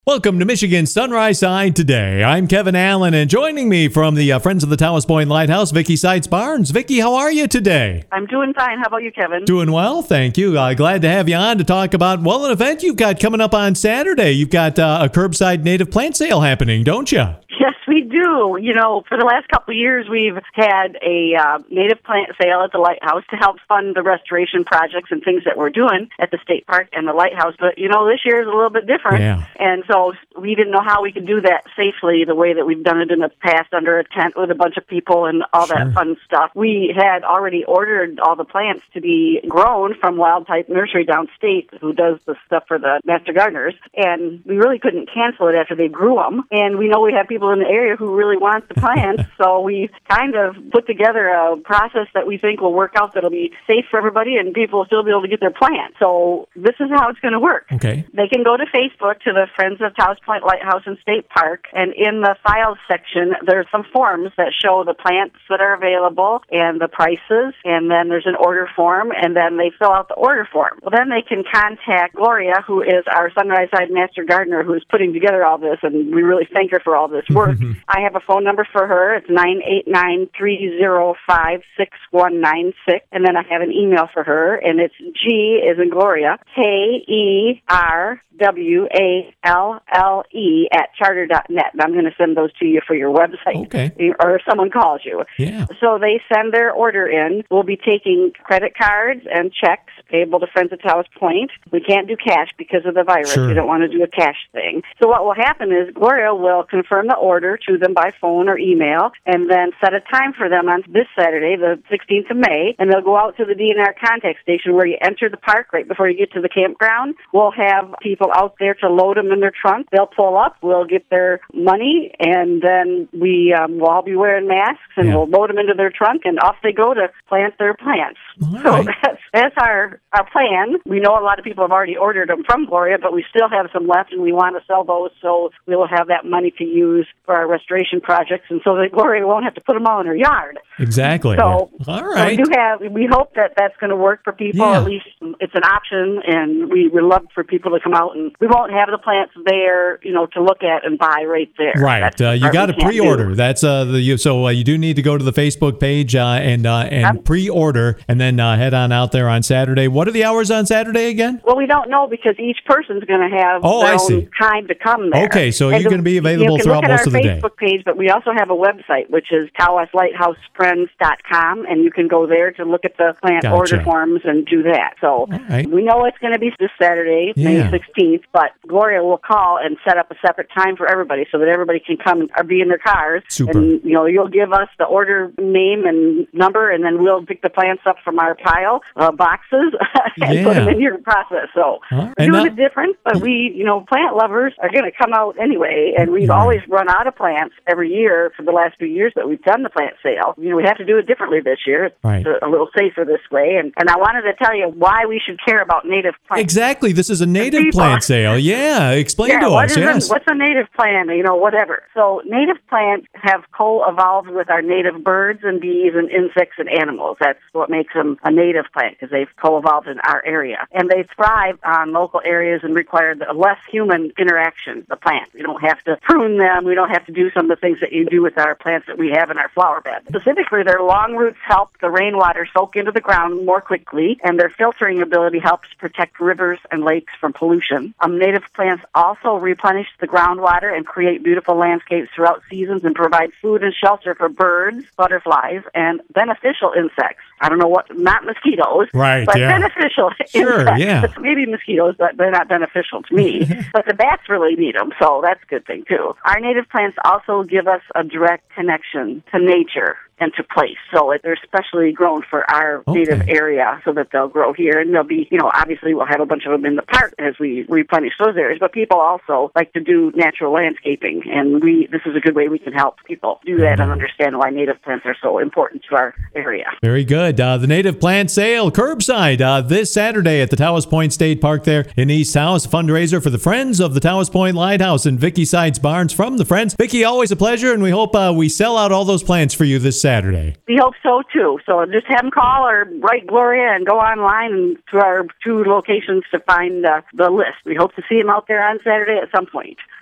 Welcome to Michigan Sunrise Side Today. I'm Kevin Allen, and joining me from the Friends of the Tawas Point Lighthouse, Vicki Seitz Barnes. Vicki, how are you today? I'm doing fine. How about you, Kevin? Doing well, thank you. Glad to have you on to talk about, an event you've got coming up on Saturday. You've got a curbside native plant sale happening, don't you? Yes, we do. You know, for the last couple of years, we've had a native plant sale at the Lighthouse to help fund the restoration projects and things that we're doing at the State Park and the Lighthouse. But, this year is a little bit different. Yeah. And so we didn't know how we could do that safely the way that we've done it in the past under a tent with a bunch of people and all that fun stuff. We had already ordered all the plants to be grown from Wild Type Nursery downstate, who does the stuff for the master gardeners. And we really couldn't cancel it after they grew them. And we know we have people in the area who really want the plants, so we kind of put together a process that we think will work out that'll be safe for everybody and people will still be able to get their plants. So this is how it's going to work. Okay. They can go to Facebook to the Friends of Tawas Point Lighthouse and State Park, and in the files section, there's some forms that show the plants that are available and the prices, and then there's an order form, and then they fill out the order form. Well, then they can contact Gloria, who is our Sunrise Side Master Gardener, who is putting together all this, and we really thank her for all this work. I have a phone number for her. It's 989-305-6196. And then I have an email for her, and it's G as in Gloria, KERWALLE@charter.net. And I'm going to send those to you for your website. Okay. Or if someone calls you. Yeah. So they send their order in. We'll be taking credit cards and checks payable to Friends of Tawas Point. We can't do cash because of the virus. Sure. We don't want to do a cash thing. So what will happen is Gloria will confirm the order to them by phone or email, and then set a time for them on this Saturday, the 16th of May, and they'll go out to the DNR contact station where you enter the park right before you get to the campground. We'll have people out there to load them in their trunk. They'll pull up, we'll get their money, and then we'll all be wearing masks, and we'll load them into their trunk, and off they go to plant their plants. All So that's our plan. We know a lot of people have already ordered them from Gloria, but we still have some left, and we want to sell those, so we will have that money to use for our restoration projects, and so that Gloria won't have to put them all in her yard. Exactly. So, all right. we hope that that's going to work for people. Yeah. At least it's an option, and we would love for people to come out, and we won't have the plants there, to look at and buy right there. Right. You got to pre-order. Do. That's so you do need to go to the Facebook page and pre-order, and then head on out there on Saturday. What are the hours on Saturday again? Well, we don't know because each person's going to have their own time to come there. Okay, so you're going to be available throughout most of the day. You can look at our Facebook page, but we also have a website, which is TawasLighthouseFriends.com, and you can go there to look at the plant order forms and do that. So we know it's going to be this Saturday, May 16th, but Gloria will call and set up a separate time for everybody so that everybody can come or be in their cars. Super. And, you'll give us the order name and number, and then we'll pick the plants up from our pile boxes and put them in your process. So we're doing it different, but we, plant lovers are going to come out anyway, and we've always run out of plants every year for the last few years that we've done the plant sale. We have to do it differently this year. It's a little safer this way, and I wanted to tell you why we should care about native plants. Exactly. This is a native plant sale. Yeah. Explain to us. Yes. What's a native plant? Whatever. So native plants have co-evolved with our native birds and bees and insects and animals. That's what makes them a native plant, because they've co-evolved in our area. And they thrive on local areas and require less human interaction, the plants. We don't have to prune them. We don't have to do some of the things that you do with our plants that we have in our flower bed. Specifically, their long roots help the rainwater soak into the ground more quickly, and their filtering ability helps protect rivers and lakes from pollution. Native plants also replenish the groundwater and create beautiful landscapes throughout seasons and provide food and shelter for birds, butterflies, and beneficial insects. I don't know not mosquitoes, but beneficial insects. Yeah. Maybe mosquitoes, but they're not beneficial to me. But the bats really need them, so that's a good thing, too. Our native plants also give us a direct connection to nature and to place. So they're specially grown for our native area so that they'll grow here. And they'll be, obviously we'll have a bunch of them in the park as we replenish those areas. But people also like to do natural landscaping. And this is a good way we can help people do that and understand why native plants are so important to our area. Very good. The native plant sale, curbside, this Saturday at the Tawas Point State Park there in East Tawas. Fundraiser for the Friends of the Tawas Point Lighthouse, and Vicki Seitz Barnes from the Friends. Vicki, always a pleasure, and we hope we sell out all those plants for you this Saturday. Saturday. We hope so, too. So just have them call or write Gloria and go online and to our 2 locations to find the list. We hope to see them out there on Saturday at some point.